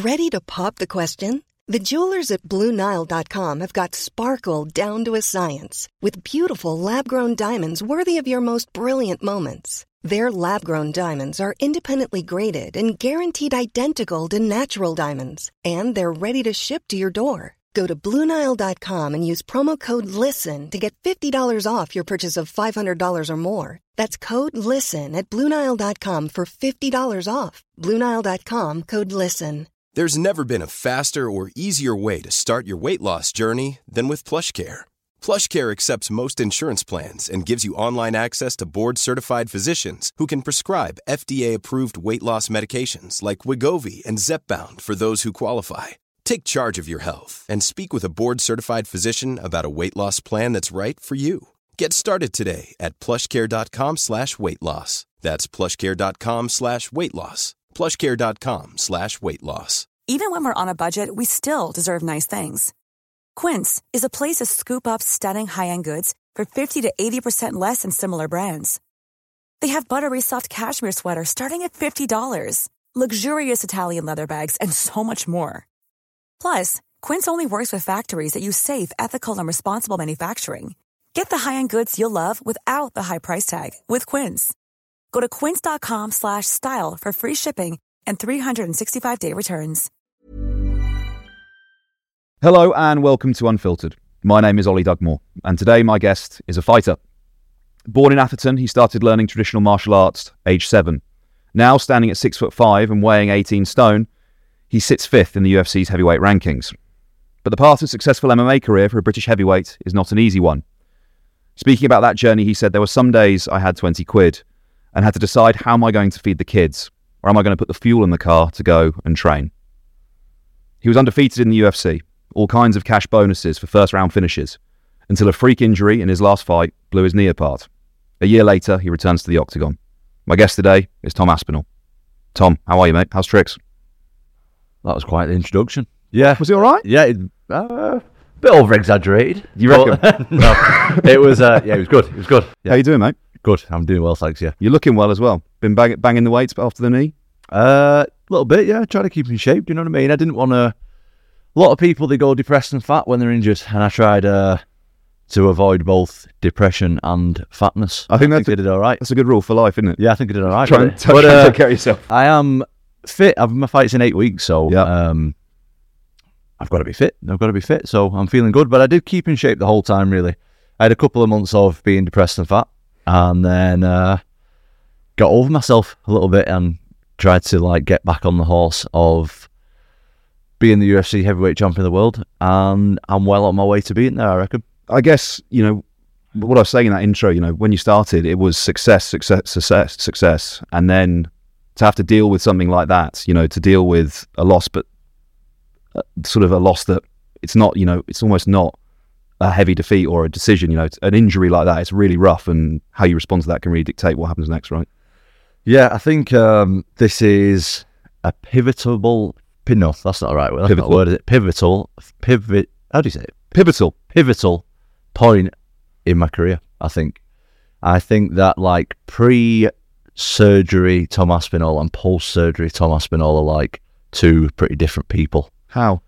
Ready to pop the question? The jewelers at BlueNile.com have got sparkle down to a science with beautiful lab-grown diamonds worthy of your most brilliant moments. Their lab-grown diamonds are independently graded and guaranteed identical to natural diamonds, and they're ready to ship to your door. Go to BlueNile.com and use promo code LISTEN to get $50 off your purchase of $500 or more. That's code LISTEN at BlueNile.com for $50 off. BlueNile.com, code LISTEN. There's never been a faster or easier way to start your weight loss journey than with PlushCare. PlushCare accepts most insurance plans and gives you online access to board-certified physicians who can prescribe FDA-approved weight loss medications like Wegovy and Zepbound for those who qualify. Take charge of your health and speak with a board-certified physician about a weight loss plan that's right for you. Get started today at plushcare.com/weight loss. That's plushcare.com/weight loss. plushcare.com/weight loss. Even when we're on a budget, we still deserve nice things. Quince is a place to scoop up stunning high-end goods for 50 to 80% less than similar brands. They have buttery soft cashmere sweaters starting at $50, luxurious Italian leather bags, and so much more. Plus, Quince only works with factories that use safe, ethical, and responsible manufacturing. Get the high-end goods you'll love without the high price tag with Quince. Go to quince.com/style for free shipping and 365-day returns. Hello and welcome to Unfiltered. My name is Ollie Dugmore, and today my guest is a fighter. Born in Atherton, he started learning traditional martial arts age 7. Now standing at 6'5" and weighing 18 stone, he sits 5th in the UFC's heavyweight rankings. But the path to a successful MMA career for a British heavyweight is not an easy one. Speaking about that journey, he said, "There were some days I had 20 quid and had to decide, how am I going to feed the kids? Or am I going to put the fuel in the car to go and train?" He was undefeated in the UFC, all kinds of cash bonuses for first round finishes, until a freak injury in his last fight blew his knee apart. A year later, he returns to the octagon. My guest today is Tom Aspinall. Tom, how are you, mate? How's tricks? That was quite the introduction. Yeah. Was it all right? Yeah, bit over-exaggerated. You reckon? No, it was it was good. It was good. Yeah. How you doing, mate? Good. I'm doing well, thanks, yeah. You're looking well as well. Been banging the weights after the knee? A little bit, yeah. Trying to keep in shape, do you know what I mean? I didn't want to... A lot of people, they go depressed and fat when they're injured, and I tried to avoid both depression and fatness. I think I did it all right. That's a good rule for life, isn't it? Yeah, I think I did all right. Try and take care of yourself. I am fit. My fight's in 8 weeks, so yeah. I've got to be fit. So I'm feeling good, but I did keep in shape the whole time, really. I had a couple of months of being depressed and fat, and then got over myself a little bit and tried to get back on the horse of being the UFC heavyweight champion of the world, and I'm well on my way to being there, I reckon. I guess, what I was saying in that intro, when you started, it was success, and then to have to deal with something like that, to deal with a loss, but sort of a loss that it's not, it's almost not a heavy defeat or a decision, an injury like that, it's really rough, and how you respond to that can really dictate what happens next, right? Yeah, I think this is a pivotal... No, that's not the right word. That's not a word, is it? How do you say it? Pivotal point in my career, I think. I think that pre-surgery Tom Aspinall and post-surgery Tom Aspinall are like two pretty different people. How?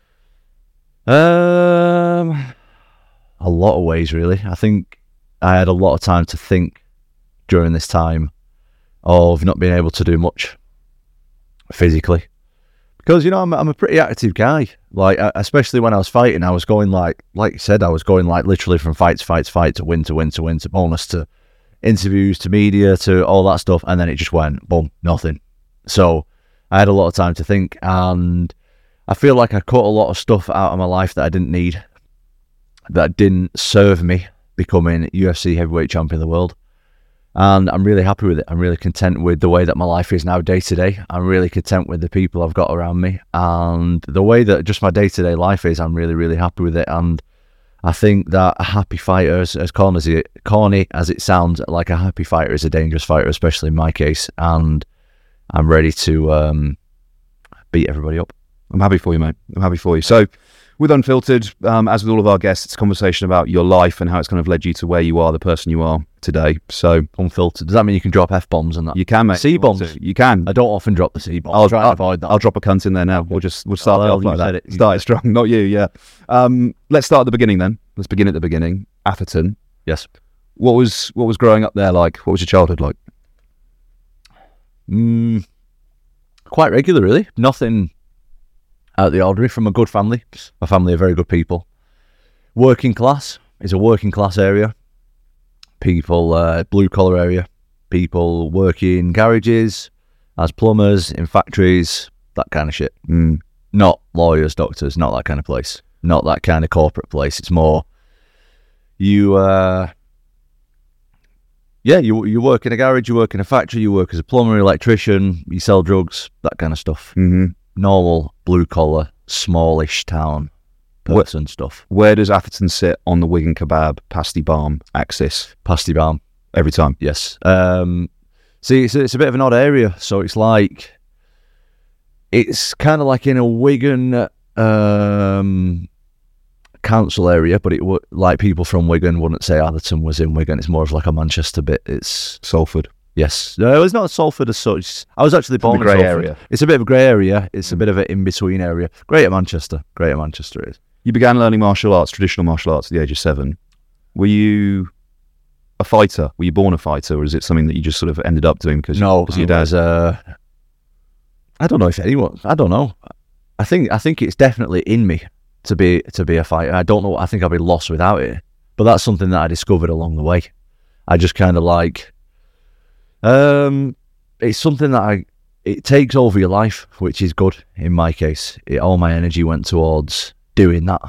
A lot of ways, really. I think I had a lot of time to think during this time of not being able to do much physically. Because, I'm a pretty active guy. Especially when I was fighting, I was going like you said, I was going literally from fight to win to bonus to interviews to media to all that stuff. And then it just went, boom, nothing. So I had a lot of time to think, and I feel like I cut a lot of stuff out of my life that I didn't need, that didn't serve me becoming UFC heavyweight champion of the world. And I'm really happy with it. I'm really content with the way that my life is now day to day. I'm really content with the people I've got around me, and the way that just my day to day life is. I'm really, really happy with it. And I think that a happy fighter, as corny as it sounds, like a happy fighter is a dangerous fighter, especially in my case. And I'm ready to beat everybody up. I'm happy for you, mate. I'm happy for you. So, with Unfiltered, as with all of our guests, it's a conversation about your life and how it's kind of led you to where you are, the person you are today. So, Unfiltered. Does that mean you can drop F-bombs and that? you can, mate. C-bombs? You can. I don't often drop the C-bombs. I'll try and avoid that. I'll drop a cunt in there now. We'll start it off like that. Start it strong. Not you, yeah. Let's start at the beginning then. Let's begin at the beginning. Atherton. Yes. What was growing up there like? What was your childhood like? Quite regular, really. Nothing out of the ordinary. From a good family. My family are very good people. Working class. It's a working class area. People, blue collar area. People work in garages, as plumbers, in factories, that kind of shit. Not lawyers, doctors, not that kind of place. Not that kind of corporate place. It's more you work in a garage, you work in a factory, you work as a plumber, electrician, you sell drugs, that kind of stuff. Normal, blue-collar, smallish town person stuff. Where does Atherton sit on the Wigan Kebab, Pasty Balm axis? Pasty Balm. Every time? Yes. See, it's a bit of an odd area, so it's kind of like in a Wigan council area, but it would, like, people from Wigan wouldn't say Atherton was in Wigan. It's more of like a Manchester bit. It's Salford. Yes. No, it's not Salford as such. I was actually born in grey Salford. area. It's a bit of a grey area. It's a bit of an in-between area. Greater Manchester is. You began learning martial arts, traditional martial arts, at the age of 7. Were you a fighter? Were you born a fighter, or is it something that you just sort of ended up doing because your dad? I don't know if anyone. I don't know. I think it's definitely in me to be a fighter. I don't know. I think I'd be lost without it. But that's something that I discovered along the way. I just kind of like. It's something that it takes over your life, which is good in my case. All my energy went towards doing that.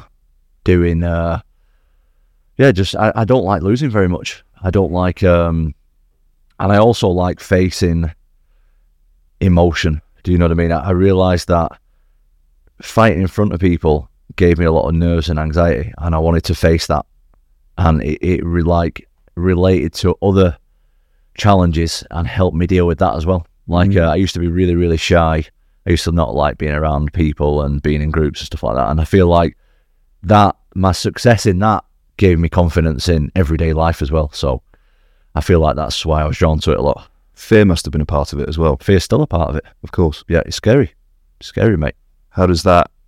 I don't like losing very much. I don't like, and I also like facing emotion. Do you know what I mean? I realised that fighting in front of people gave me a lot of nerves and anxiety, and I wanted to face that. And it related to other challenges and helped me deal with that as well. I used to be really, really shy. I used to not like being around people and being in groups and stuff like that. And I feel like that my success in that gave me confidence in everyday life as well. So I feel like that's why I was drawn to it a lot. Fear must have been a part of it as well. Fear's still a part of it. Of course. Yeah, it's scary. It's scary, mate. How do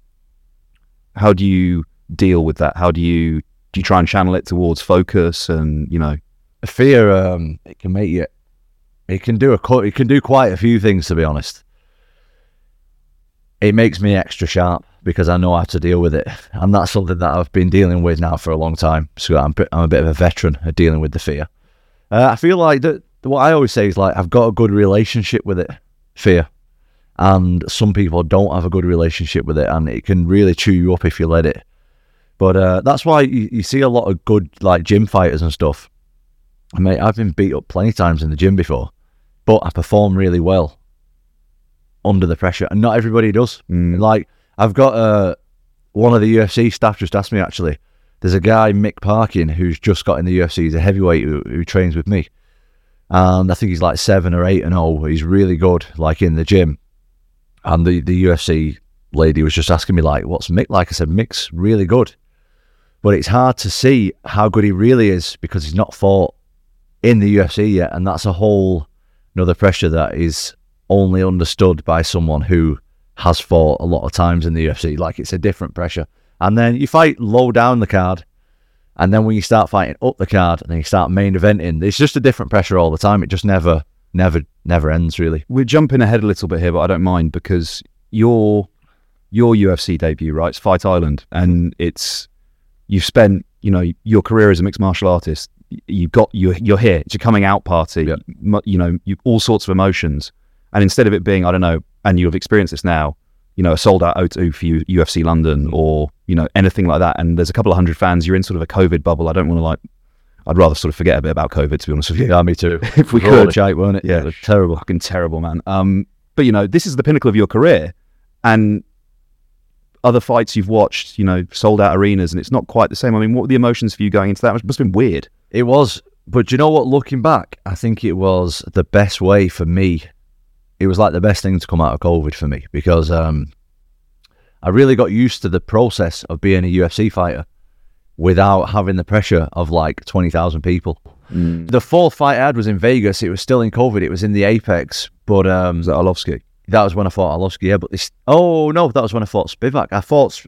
you deal with that? Do you try and channel it towards focus and, Fear, it can make you, it can do quite a few things, to be honest. It makes me extra sharp because I know how to deal with it. And that's something that I've been dealing with now for a long time. So I'm a bit of a veteran at dealing with the fear. I feel like what I always say is, like, I've got a good relationship with it, fear. And some people don't have a good relationship with it, and it can really chew you up if you let it. But that's why you see a lot of good, like, gym fighters and stuff. Mate, I've been beat up plenty of times in the gym before, but I perform really well under the pressure, and not everybody does. Like, I've got one of the UFC staff just asked me, actually, there's a guy, Mick Parkin, who's just got in the UFC. He's a heavyweight who trains with me, and I think he's like 7 or 8-0. He's really good, like, in the gym. And the UFC lady was just asking me, like, what's Mick like? I said, Mick's really good, but it's hard to see how good he really is because he's not fought in the UFC yet, and that's a whole another pressure that is only understood by someone who has fought a lot of times in the UFC. Like, it's a different pressure. And then you fight low down the card, and then when you start fighting up the card, and then you start main eventing, it's just a different pressure all the time. It just never ends, really. We're jumping ahead a little bit here, but I don't mind, because your UFC debut, right? It's Fight Island, and you've spent, your career as a mixed martial artist. You're here. It's your coming out party. Yeah. You all sorts of emotions, and instead of it being, I don't know, and you've experienced this now, a sold out O2 for UFC London, or anything like that, and there's a couple of hundred fans. You're in sort of a COVID bubble. I don't want to I'd rather sort of forget a bit about COVID, to be honest with you. Yeah, me too. If we could, shite, weren't it? Yeah, terrible, fucking terrible, man. But this is the pinnacle of your career, and other fights you've watched, sold out arenas, and it's not quite the same. I mean, what were the emotions for you going into that? It must have been weird. It was, but you know what? Looking back, I think it was the best way for me. It was like the best thing to come out of COVID for me, because I really got used to the process of being a UFC fighter without having the pressure of like 20,000 people. The fourth fight I had was in Vegas. It was still in COVID. It was in the Apex, but Was that Arlovsky? that was when I fought Arlovsky. Yeah, but that was when I fought Spivak. I fought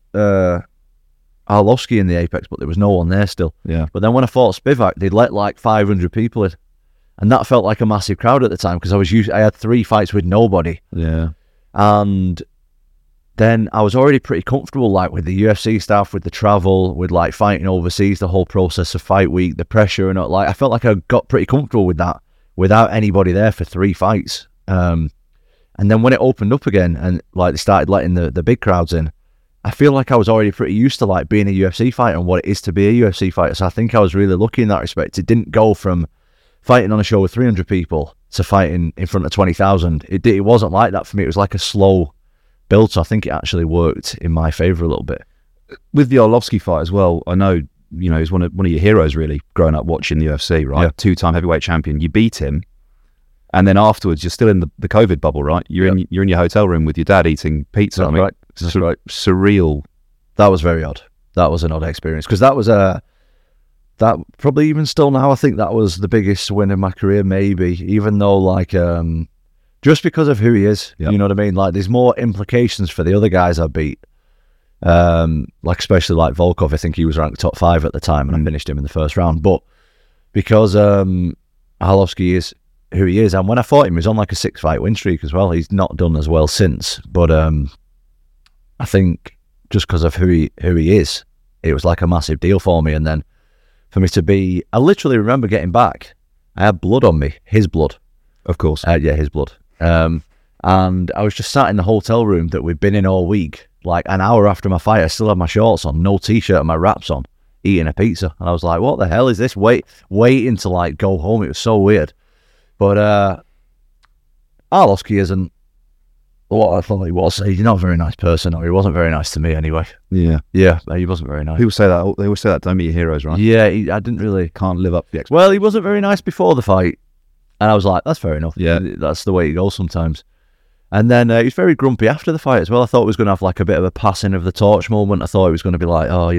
Arlovsky in the Apex, but there was no one there still. Yeah. But then when I fought Spivak, they'd let like 500 people in, and that felt like a massive crowd at the time because I had 3 fights with nobody, Yeah. and then I was already pretty comfortable, like with the UFC stuff, with the travel, with like fighting overseas, the whole process of fight week, the pressure, and like I felt like I got pretty comfortable with that without anybody there for 3 fights. And then when it opened up again and like they started letting the big crowds in, I feel like I was already pretty used to like being a UFC fighter and what it is to be a UFC fighter. So I think I was really lucky in that respect. It didn't go from fighting on a show with 300 people to fighting in front of 20,000. It wasn't like that for me. It was like a slow build, so I think it actually worked in my favour a little bit. With the Arlovsky fight as well, I know, he's one of your heroes really growing up watching the UFC, right? Yeah. 2-time heavyweight champion. You beat him, and then afterwards you're still in the COVID bubble, right? You're in your hotel room with your dad eating pizza. That's right. That's right. Surreal. That was very odd. That was an odd experience because that was that probably even still now, I think that was the biggest win in my career, maybe, even though like just because of who he is. Yep. You know what I mean? Like there's more implications for the other guys I beat, like especially like Volkov. I think he was ranked top 5 at the time and I finished him in the first round, but because Arlovsky is who he is, and when I fought him he was on like a 6-fight win streak as well. He's not done as well since, but I think just because of who he is, it was like a massive deal for me. And then for me to be, I literally remember getting back, I had blood on me, his blood. Of course. Yeah, his blood. And I was just sat in the hotel room that we'd been in all week, like an hour after my fight. I still had my shorts on, no t-shirt and my wraps on, eating a pizza. And I was like, what the hell is this? Waiting to like go home. It was so weird. But Arlovsky isn't what I thought he was. He's not a very nice person, or he wasn't very nice to me anyway. Yeah. Yeah, he wasn't very nice. People say that. They always say that. Don't meet your heroes, right? Yeah, I didn't really... Can't live up to the expectations. Well, he wasn't very nice before the fight. And I was like, that's fair enough. Yeah. That's the way it goes sometimes. And then he was very grumpy after the fight as well. I thought it was going to have like a bit of a passing of the torch moment. I thought it was going to be like, oh,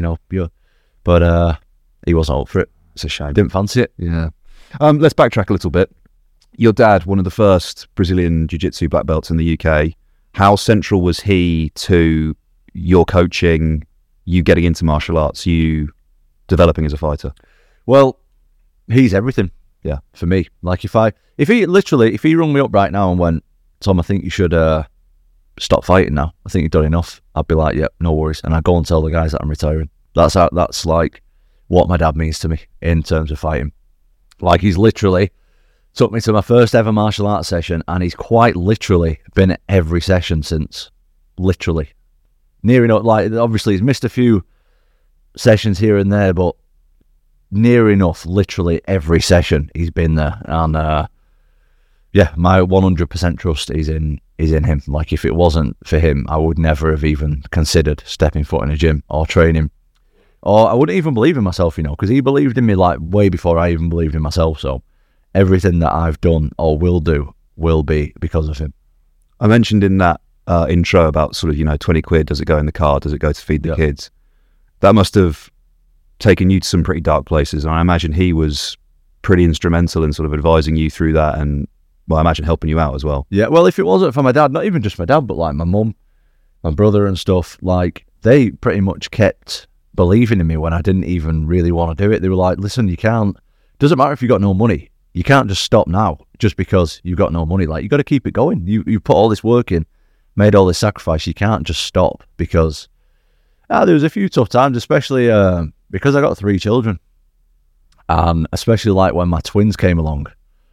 but he wasn't up for it. It's a shame. Didn't fancy it. Yeah. Let's backtrack a little bit. Your dad, one of the first Brazilian Jiu-Jitsu black belts in the UK, how central was he to your coaching, you getting into martial arts, you developing as a fighter? Well, he's everything. Yeah. For me. Like if he rung me up right now and went, Tom, I think you should stop fighting now. I think you've done enough. I'd be like, yep, no worries. And I'd go and tell the guys that I'm retiring. That's like what my dad means to me in terms of fighting. Like he's literally took me to my first ever martial arts session, and he's quite literally been at every session since. Literally. Near enough, like obviously he's missed a few sessions here and there, but near enough, literally every session he's been there. And yeah, my 100% trust is in him. Like if it wasn't for him, I would never have even considered stepping foot in a gym or training. Or I wouldn't even believe in myself, because he believed in me like way before I even believed in myself. So everything that I've done or will do will be because of him. I mentioned in that intro about sort of, 20 quid, does it go in the car? Does it go to feed the kids? That must have taken you to some pretty dark places. And I imagine he was pretty instrumental in sort of advising you through that and, well, I imagine helping you out as well. Yeah, well, if it wasn't for my dad, not even just my dad, but like my mum, my brother and stuff, like they pretty much kept believing in me when I didn't even really want to do it. They were like, listen, you can't, doesn't matter if you got no money. You can't just stop now just because you've got no money. Like, you got to keep it going. You put all this work in, made all this sacrifice. You can't just stop because there was a few tough times, especially because I got 3 children. And especially like when my twins came along.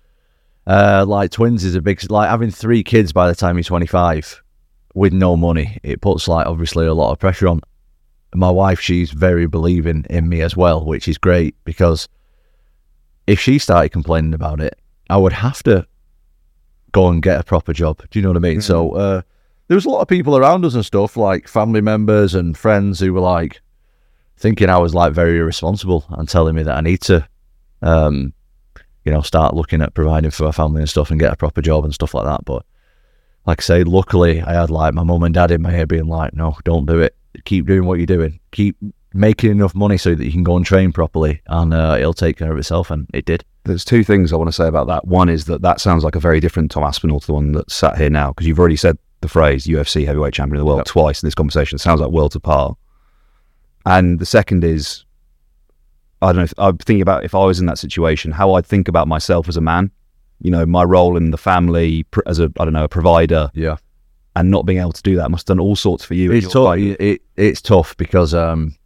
Like twins is a big, like having 3 kids by the time you're 25 with no money, it puts like obviously a lot of pressure on. My wife, she's very believing in me as well, which is great because if she started complaining about it, I would have to go and get a proper job. Do you know what I mean? Mm-hmm. So there was a lot of people around us and stuff, like family members and friends who were like thinking I was like very irresponsible and telling me that I need to, start looking at providing for my family and stuff and get a proper job and stuff like that. But like I say, luckily I had like my mum and dad in my ear being like, no, don't do it. Keep doing what you're doing. Keep making enough money so that you can go and train properly, and it'll take care of itself, and it did. There's two things I want to say about that. One is that sounds like a very different Tom Aspinall to the one that's sat here now, because you've already said the phrase UFC heavyweight champion of the world twice in this conversation. It sounds like worlds apart. And the second is, I don't know, I'm thinking about if I was in that situation, how I'd think about myself as a man, you know, my role in the family as a provider. Yeah. And not being able to do that must have done all sorts for you. It's tough. It's tough because,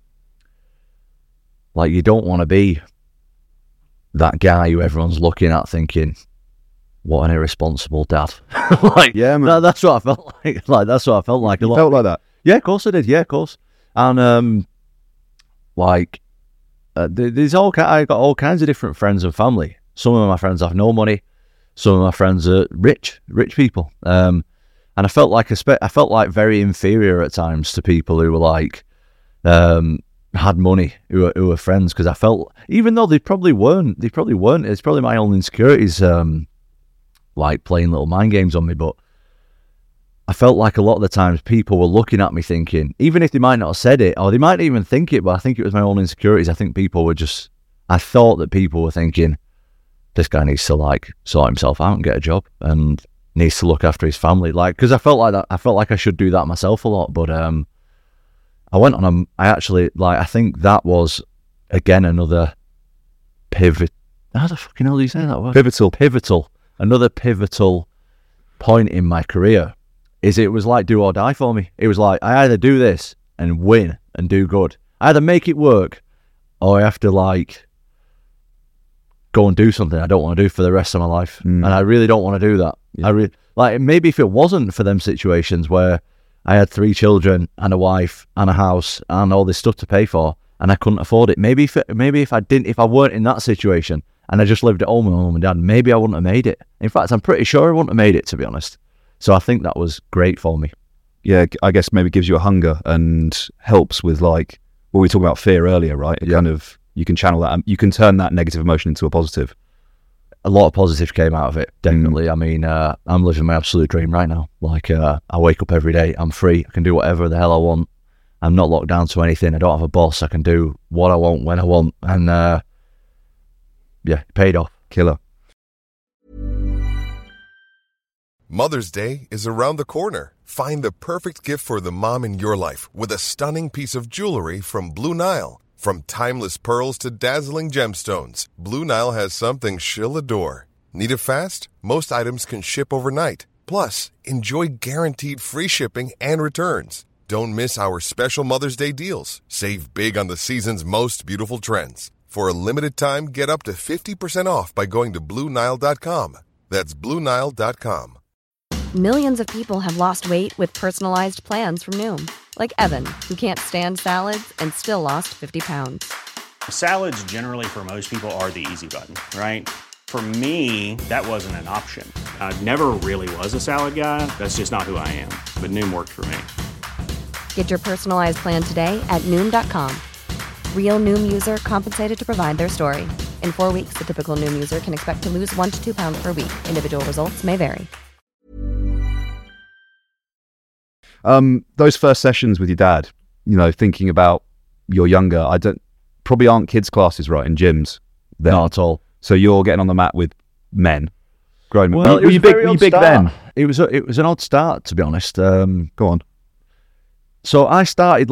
like, you don't want to be that guy who everyone's looking at thinking, what an irresponsible dad. Like, yeah, man. That's what I felt like. Like, that's what I felt like. You felt like that? Yeah, of course I did. Yeah, of course. And, I got all kinds of different friends and family. Some of my friends have no money. Some of my friends are rich people. And I felt like very inferior at times to people who were like, had money, who were friends, because I felt, even though they probably weren't. It's probably my own insecurities, like playing little mind games on me. But I felt like a lot of the times people were looking at me thinking, even if they might not have said it, or they might even think it, but I think it was my own insecurities. I think I thought that people were thinking, this guy needs to like sort himself out and get a job and needs to look after his family. Like, because I felt like that. I felt like I should do that myself a lot. But I went on I think that was, again, another pivot. How the fucking hell do you say that word? Pivotal. Another pivotal point in my career. It was like do or die for me. It was like, I either do this and win and do good. I either make it work, or I have to like go and do something I don't want to do for the rest of my life. And I really don't want to do that. Yeah. Maybe if it wasn't for them situations where I had 3 children and a wife and a house and all this stuff to pay for, and I couldn't afford it. Maybe if I weren't in that situation and I just lived at home with my mum and dad, maybe I wouldn't have made it. In fact, I'm pretty sure I wouldn't have made it, to be honest. So I think that was great for me. Yeah, I guess maybe gives you a hunger and helps with, like, what we were talking about, fear earlier, right? It kind of, you can channel that, you can turn that negative emotion into a positive. A lot of positive came out of it, definitely. I mean, I'm living my absolute dream right now. Like, I wake up every day, I'm free, I can do whatever the hell I want. I'm not locked down to anything, I don't have a boss, I can do what I want, when I want, and yeah, it paid off. Killer. Mother's Day is around the corner. Find the perfect gift for the mom in your life with a stunning piece of jewelry from Blue Nile. From timeless pearls to dazzling gemstones, Blue Nile has something she'll adore. Need it fast? Most items can ship overnight. Plus, enjoy guaranteed free shipping and returns. Don't miss our special Mother's Day deals. Save big on the season's most beautiful trends. For a limited time, get up to 50% off by going to BlueNile.com. That's BlueNile.com. Millions of people have lost weight with personalized plans from Noom. Like Evan, who can't stand salads and still lost 50 pounds. Salads generally for most people are the easy button, right? For me, that wasn't an option. I never really was a salad guy. That's just not who I am. But Noom worked for me. Get your personalized plan today at Noom.com. Real Noom user compensated to provide their story. In 4 weeks, the typical Noom user can expect to lose 1 to 2 pounds per week. Individual results may vary. Those first sessions with your dad, you know, thinking about you're younger, probably aren't kids' classes, right, in gyms? Then. Not at all. So you're getting on the mat with men, grown men. Well, were you big then? It was an odd start, to be honest. Go on. So I started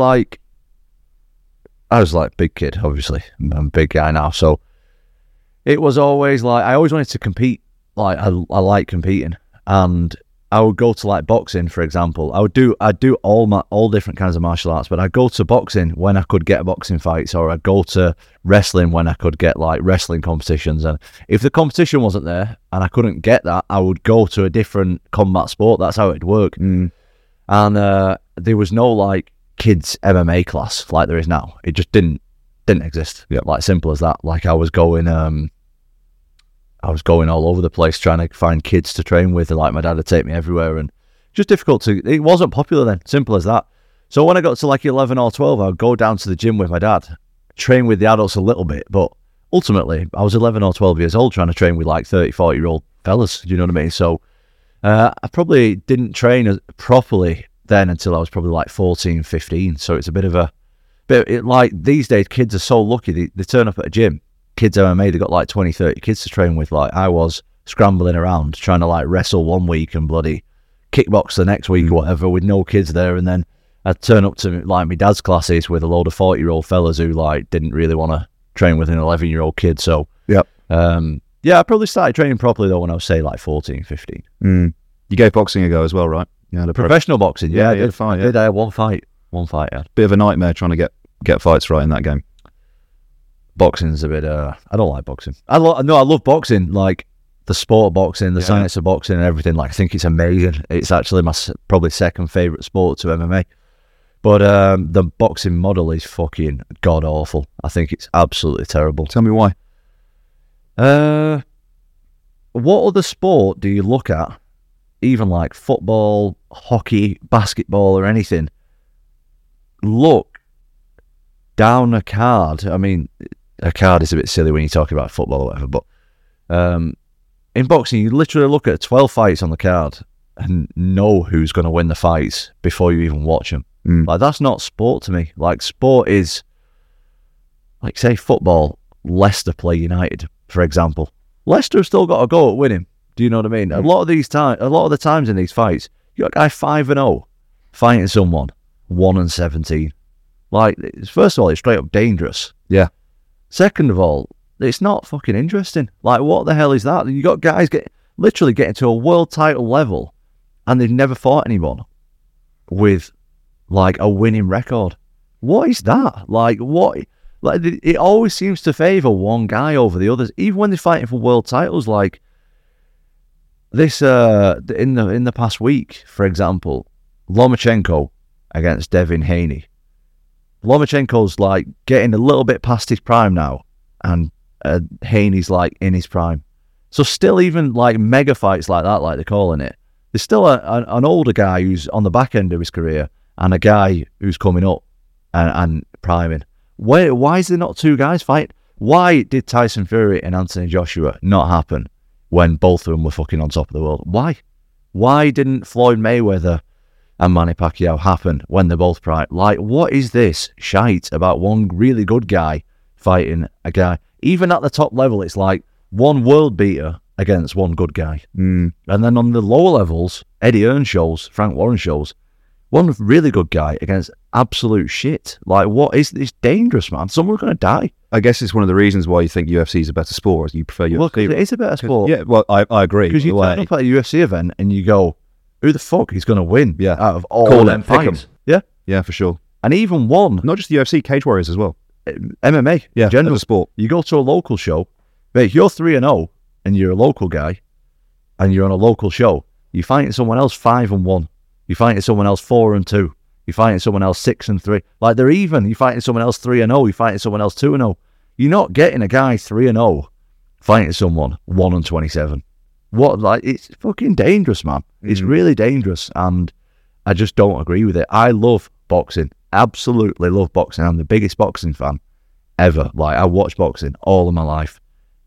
I was like big kid, obviously. I'm a big guy now, so it was always like I always wanted to compete. Like I like competing, and I would go to like boxing, for example. I'd do all different kinds of martial arts, but I'd go to boxing when I could get boxing fights, or I'd go to wrestling when I could get like wrestling competitions. And if the competition wasn't there and I couldn't get that, I would go to a different combat sport. That's how it'd work. And there was no like kids MMA class like there is now. It just didn't exist. Yep. Like simple as that. Like I was going all over the place trying to find kids to train with, and like my dad would take me everywhere, and just difficult it wasn't popular then, simple as that. So when I got to like 11 or 12, I would go down to the gym with my dad, train with the adults a little bit, but ultimately I was 11 or 12 years old trying to train with like 30, 40-year-old fellas, do you know what I mean? So I probably didn't train properly then until I was probably like 14, 15. So it's a bit of a like these days, kids are so lucky. They turn up at a gym, kids MMA, they got like 20, 30 kids to train with. Like I was scrambling around trying to like wrestle one week and bloody kickbox the next week or whatever with no kids there. And then I'd turn up to like my dad's classes with a load of 40-year-old fellas who like didn't really want to train with an 11-year-old kid. So Yep. Yeah, I probably started training properly though when I was say like 14, 15. You gave boxing a go as well, right? Yeah, Professional boxing, yeah, I did. Fight, I had one fight, yeah. Bit of a nightmare trying to get fights right in that game. Boxing's a bit, I don't like boxing. I love boxing, like the sport of boxing, the science of boxing and everything. Like I think it's amazing. It's actually my probably second favourite sport to MMA. But the boxing model is fucking god awful. I think it's absolutely terrible. Tell me why. What other sport do you look at, even like football, hockey, basketball or anything, look down a card? I mean, a card is a bit silly when you're talking about football or whatever, but in boxing, you literally look at 12 fights on the card and know who's going to win the fights before you even watch them. Like, that's not sport to me. Like, sport is, like, say, football, Leicester play United, for example. Leicester have still got to go at winning. Do you know what I mean? A lot of the times in these fights, you got a guy 5-0 fighting someone 1-17. Like, first of all, it's straight up dangerous. Yeah. Second of all, it's not fucking interesting. Like, what the hell is that? You got guys literally getting to a world title level, and they've never fought anyone with like a winning record. What is that? Like, what? Like, it always seems to favour one guy over the others, even when they're fighting for world titles. Like this, in the past week, for example, Lomachenko against Devin Haney. Lomachenko's like getting a little bit past his prime now, and Haney's like in his prime. So still, even like mega fights like that, like they're calling it, there's still an older guy who's on the back end of his career and a guy who's coming up and priming. Why is there not two guys fighting? Why did Tyson Fury and Anthony Joshua not happen when both of them were fucking on top of the world? Why? Why didn't Floyd Mayweather and Manny Pacquiao happen when they're both prime? Like, what is this shite about one really good guy fighting a guy? Even at the top level, it's like one world beater against one good guy. And then on the lower levels, Eddie Earnshaws, Frank Warren shows, one really good guy against absolute shit. Like, what is this? Dangerous, man. Someone's going to die. I guess it's one of the reasons why you think UFC is a better sport. You prefer UFC. Well, it is a better sport. Yeah, well, I agree. Because you turn up at a UFC event and you go, who the fuck is going to win out of all them fights? Yeah? Yeah, for sure. And even one. Not just the UFC, Cage Warriors as well. MMA, yeah, general sport. You go to a local show, mate, you're 3-0 and you're a local guy and you're on a local show. You're fighting someone else 5-1. You're fighting someone else 4-2. You're fighting someone else 6-3. Like, they're even. You're fighting someone else 3-0. You're fighting someone else 2-0. You're not getting a guy 3-0 fighting someone 1-27. What? Like, it's fucking dangerous, man. It's really dangerous, and I just don't agree with it. I love boxing. Absolutely love boxing. I'm the biggest boxing fan ever. Like, I watch boxing all of my life.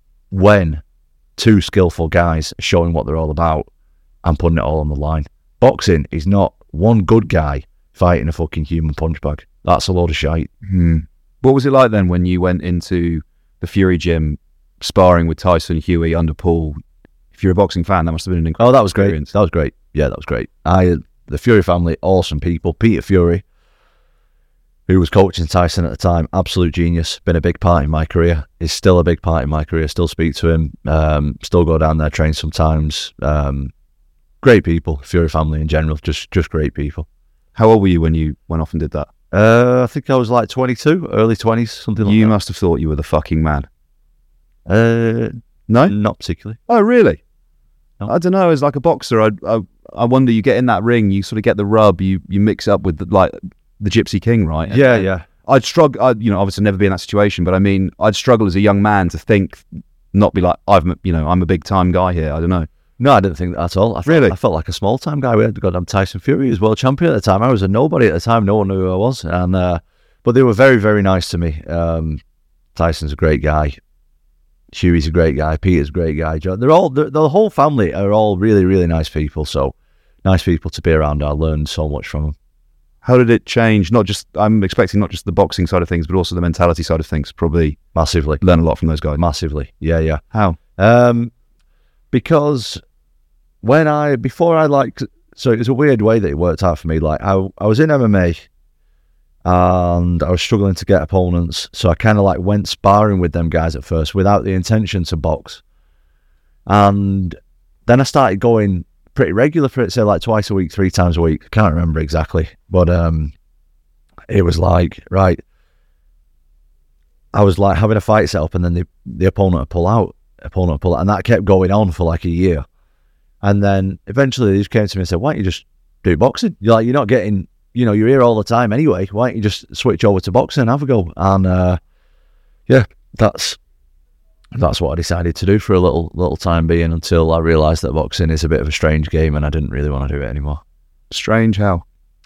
When two skillful guys are showing what they're all about and putting it all on the line. Boxing is not one good guy fighting a fucking human punch bag. That's a load of shite. What was it like then when you went into the Fury gym sparring with Tyson, Huey, Underpool? If you're a boxing fan, that must have been an incredible that was experience. Great. That was great. Yeah, that was great. The Fury family, awesome people. Peter Fury, who was coaching Tyson at the time, absolute genius. Been a big part in my career. Is still a big part in my career. Still speak to him. Still go down there, train sometimes. Great people. Fury family in general, just great people. How old were you when you went off and did that? I think I was like 22, early 20s, something like that. You must have thought you were the fucking man. No? Not particularly. Oh, really? No. I don't know. As like a boxer, I wonder, you get in that ring, you sort of get the rub, you mix up with the Gypsy King, right? Yeah. I'd struggle, obviously never be in that situation, but I mean, I'd struggle as a young man to think, not be like, I'm a big time guy here. I don't know. No, I didn't think that at all. I felt like a small time guy. We had goddamn Tyson Fury, he was world champion at the time. I was a nobody at the time. No one knew who I was. And but they were very, very nice to me. Tyson's a great guy. Huey's a great guy. Peter's a great guy. The whole family are all really, really nice people. So nice people to be around. I learned so much from them. How did it change? I'm expecting not just the boxing side of things, but also the mentality side of things. Probably massively. Learn a lot from those guys. Massively. Yeah. How? Because so it was a weird way that it worked out for me. Like I was in MMA and I was struggling to get opponents. So I kind of like went sparring with them guys at first without the intention to box. And then I started going pretty regular for it, say like twice a week, 3 times a week. I can't remember exactly, but it was like, right, I was like having a fight set up and then the opponent would pull out, and that kept going on for like a year. And then eventually they just came to me and said, why don't you just do boxing? You're not getting, you're here all the time anyway, why don't you just switch over to boxing and have a go? And that's what I decided to do for a little time being, until I realised that boxing is a bit of a strange game and I didn't really want to do it anymore. Strange how?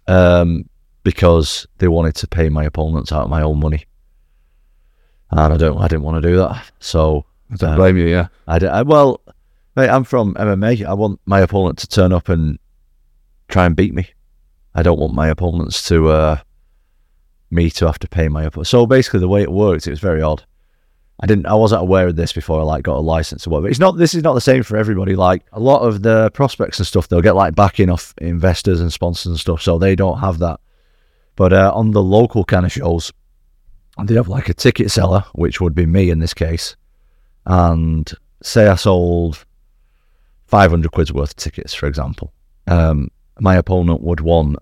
Because they wanted to pay my opponents out of my own money, and I didn't want to do that. So I don't blame you. Yeah, well, mate, I'm from MMA. I want my opponent to turn up and try and beat me. I don't want my opponents to me to have to pay my opponent. So basically, the way it worked, it was very odd. I wasn't aware of this before I got a license or whatever. This is not the same for everybody. Like a lot of the prospects and stuff, they'll get like backing off investors and sponsors and stuff, so they don't have that. But on the local kind of shows, they have like a ticket seller, which would be me in this case. And say I sold 500 quid's worth of tickets, for example. My opponent would want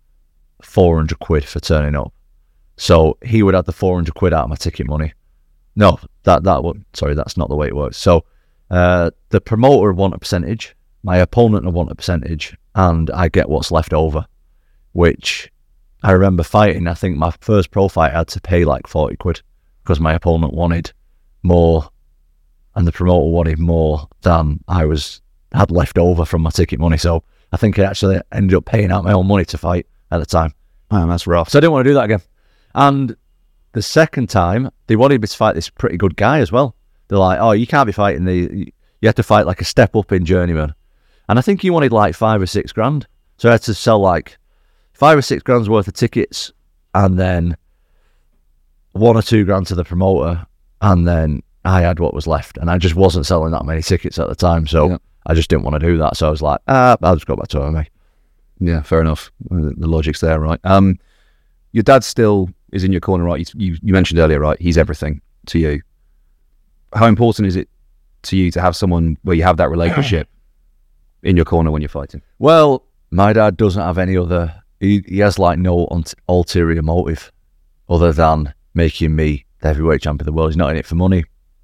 400 quid for turning up. So he would have the 400 quid out of my ticket money. No, that's not the way it works. So the promoter would want a percentage, my opponent would want a percentage, and I get what's left over, which I remember fighting. I think my first pro fight I had to pay like 40 quid because my opponent wanted more and the promoter wanted more than I had left over from my ticket money. So I think I actually ended up paying out my own money to fight at the time. Man, that's rough. So I didn't want to do that again. And the second time, they wanted me to fight this pretty good guy as well. They're like, oh, you can't be fighting you have to fight like a step up in journeyman. And I think he wanted like 5 or 6 grand. So I had to sell like 5 or 6 grand's worth of tickets and then 1 or 2 grand to the promoter. And then I had what was left. And I just wasn't selling that many tickets at the time. So I just didn't want to do that. So I was like, I'll just go back to MMA. Yeah, fair enough. The logic's there, right? Your dad still is in your corner, right? You mentioned earlier, right? He's everything to you. How important is it to you to have someone where you have that relationship in your corner when you're fighting? Well, my dad doesn't have any other... He has like no ulterior motive other than making me the heavyweight champion of the world. He's not in it for money.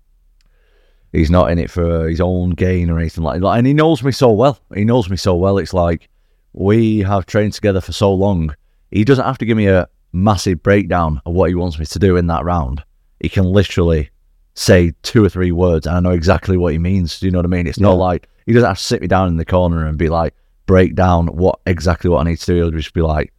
He's not in it for his own gain or anything like that. And he knows me so well. It's like we have trained together for so long. He doesn't have to give me a massive breakdown of what he wants me to do in that round. He can literally say 2 or 3 words and I know exactly what he means. Do you know what I mean? It's not like he doesn't have to sit me down in the corner and be like, break down exactly what I need to do. He'll just be like,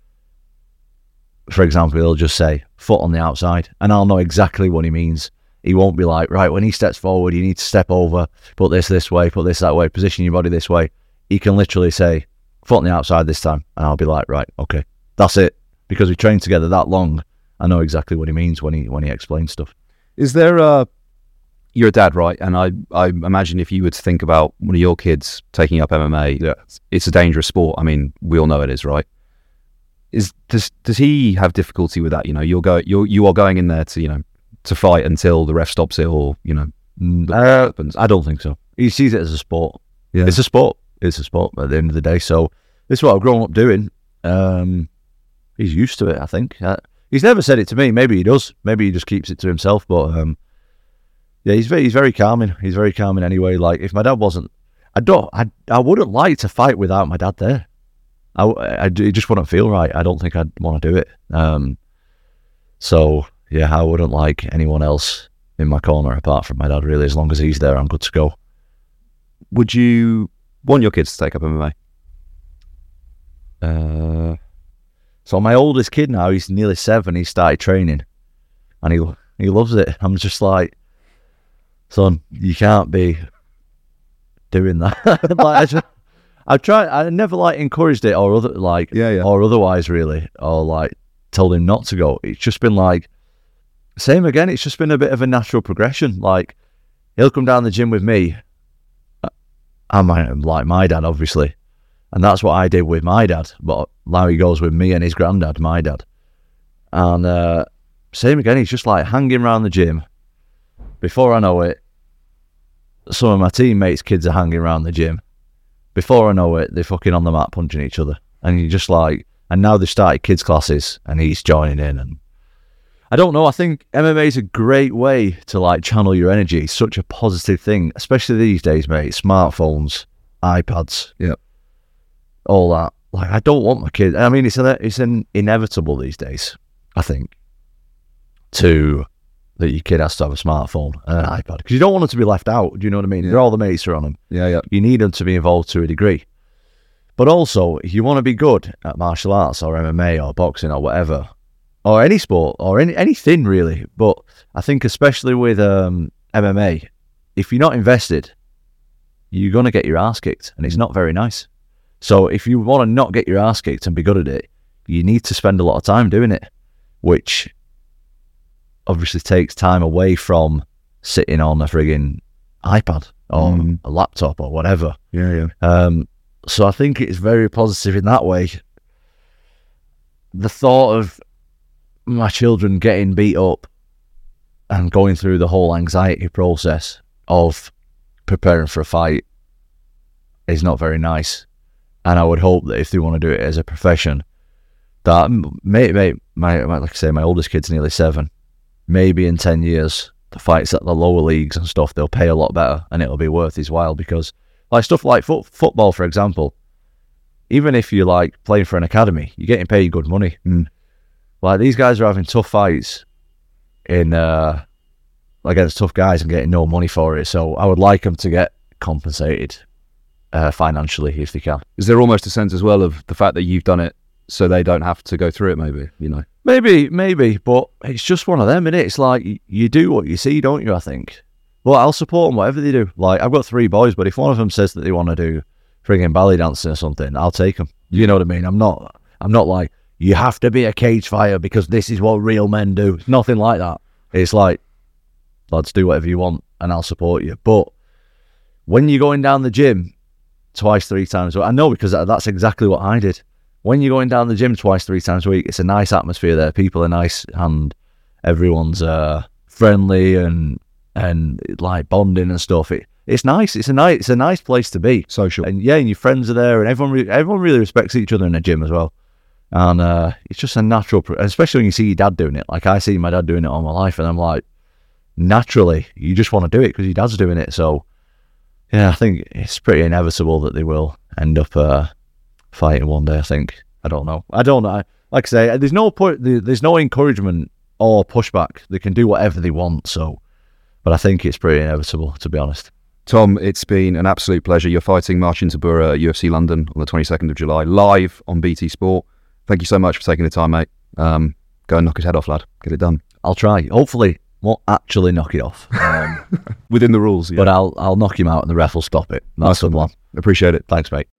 for example, he'll just say foot on the outside and I'll know exactly what he means. He won't be like, right, when he steps forward, you need to step over, put this way, put this that way, position your body this way. He can literally say foot on the outside this time and I'll be like, right, okay, that's it. Because we trained together that long, I know exactly what he means when he explains stuff. Is there you're a dad, right? And I imagine if you were to think about one of your kids taking up MMA, it's a dangerous sport. I mean, we all know it is, right? Does he have difficulty with that? You are going in there to to fight until the ref stops it, or happens. I don't think so. He sees it as a sport. Yeah. It's a sport at the end of the day. So this is what I've grown up doing. He's used to it, I think. He's never said it to me. Maybe he does. Maybe he just keeps it to himself. But he's very calming. He's very calming anyway. Like if my dad wasn't, I wouldn't like to fight without my dad there. It just wouldn't feel right. I don't think I'd want to do it. So yeah, I wouldn't like anyone else in my corner apart from my dad. Really, as long as he's there, I'm good to go. Would you want your kids to take up MMA? So my oldest kid now, he's nearly 7. He started training, and he loves it. I'm just like, son, you can't be doing that. I never like encouraged it or or otherwise really, or like told him not to go. It's just been like, same again, it's just been a bit of a natural progression. Like, he'll come down the gym with me. I'm like my dad, obviously. And that's what I did with my dad. But now he goes with me and his granddad, my dad. And same again, he's just like hanging around the gym. Before I know it, some of my teammates' kids are hanging around the gym. Before I know it, they're fucking on the mat punching each other. And you're just like, and now they've started kids' classes and he's joining in. And I don't know, I think MMA is a great way to like channel your energy. It's such a positive thing, especially these days, mate. Smartphones, iPads, all that. Like, I don't want my kids. I mean, it's inevitable these days, I think, that your kid has to have a smartphone and an iPad, because you don't want them to be left out. Do you know what I mean? All the mates are on them. You need them to be involved to a degree. But also, if you want to be good at martial arts or MMA or boxing or whatever, or any sport or anything really, but I think especially with MMA, if you're not invested, you're going to get your ass kicked, and it's not very nice. So if you want to not get your ass kicked and be good at it, you need to spend a lot of time doing it, which obviously takes time away from sitting on a frigging iPad or a laptop or whatever. So I think it's very positive in that way. The thought of my children getting beat up and going through the whole anxiety process of preparing for a fight is not very nice. And I would hope that if they want to do it as a profession, that like I say, my oldest kid's nearly 7. Maybe in 10 years, the fights at the lower leagues and stuff, they'll pay a lot better and it'll be worth his while, because like stuff like football, for example, even if you're like playing for an academy, you're getting paid good money. Like, these guys are having tough fights against tough guys and getting no money for it. So I would like them to get compensated financially if they can. Is there almost a sense as well of the fact that you've done it so they don't have to go through it, maybe, you know? Maybe, but it's just one of them, innit? It's like, you do what you see, don't you, I think? Well, I'll support them, whatever they do. Like, I've got 3 boys, but if one of them says that they want to do frigging ballet dancing or something, I'll take them. You know what I mean? I'm not like, you have to be a cage fighter because this is what real men do. It's nothing like that. It's like, lads, do whatever you want and I'll support you. But when you're going down the gym twice, 3 times, I know, because that's exactly what I did. When you're going down the gym twice, 3 times a week, it's a nice atmosphere there. People are nice and everyone's friendly and like bonding and stuff. It's nice. It's a nice place to be. Social. And and your friends are there, and everyone really respects each other in the gym as well. And it's just a natural, especially when you see your dad doing it. Like, I see my dad doing it all my life, and I'm like, naturally, you just want to do it because your dad's doing it. So, yeah, I think it's pretty inevitable that they will end up fighting one day, I think. I don't know. Like I say, there's no encouragement or pushback. They can do whatever they want, so. But I think it's pretty inevitable, to be honest. Tom, it's been an absolute pleasure. You're fighting Marcin Tybura at UFC London on the 22nd of July, live on BT Sport. Thank you so much for taking the time, mate. Go and knock his head off, lad. Get it done. I'll try. Hopefully, won't actually knock it off. Within the rules, yeah. But I'll knock him out and the ref will stop it. That's the one. Appreciate it. Thanks, mate.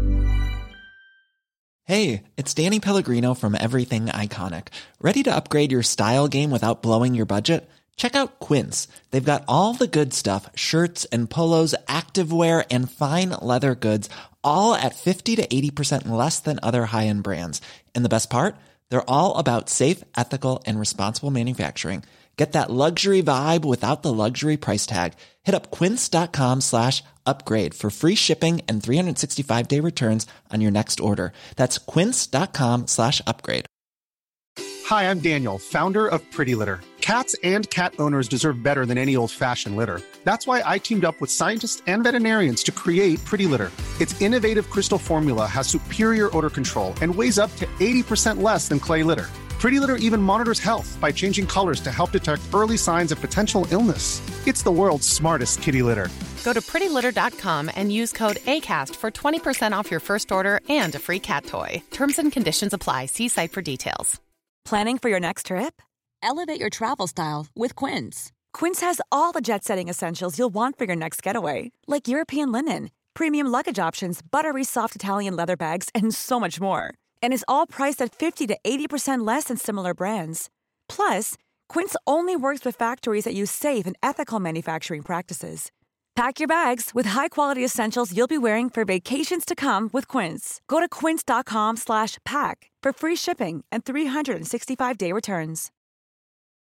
Hey, it's Danny Pellegrino from Everything Iconic. Ready to upgrade your style game without blowing your budget? Check out Quince. They've got all the good stuff, shirts and polos, activewear, and fine leather goods, all at 50 to 80% less than other high-end brands. And the best part? They're all about safe, ethical, and responsible manufacturing. Get that luxury vibe without the luxury price tag. Hit up quince.com/upgrade for free shipping and 365-day returns on your next order. That's quince.com/upgrade. Hi, I'm Daniel, founder of Pretty Litter. Cats and cat owners deserve better than any old-fashioned litter. That's why I teamed up with scientists and veterinarians to create Pretty Litter. Its innovative crystal formula has superior odor control and weighs up to 80% less than clay litter. Pretty Litter even monitors health by changing colors to help detect early signs of potential illness. It's the world's smartest kitty litter. Go to prettylitter.com and use code ACAST for 20% off your first order and a free cat toy. Terms and conditions apply. See site for details. Planning for your next trip? Elevate your travel style with Quince. Quince has all the jet-setting essentials you'll want for your next getaway, like European linen, premium luggage options, buttery soft Italian leather bags, and so much more. And is all priced at 50 to 80% less than similar brands. Plus, Quince only works with factories that use safe and ethical manufacturing practices. Pack your bags with high-quality essentials you'll be wearing for vacations to come with Quince. Go to quince.com/pack for free shipping and 365-day returns.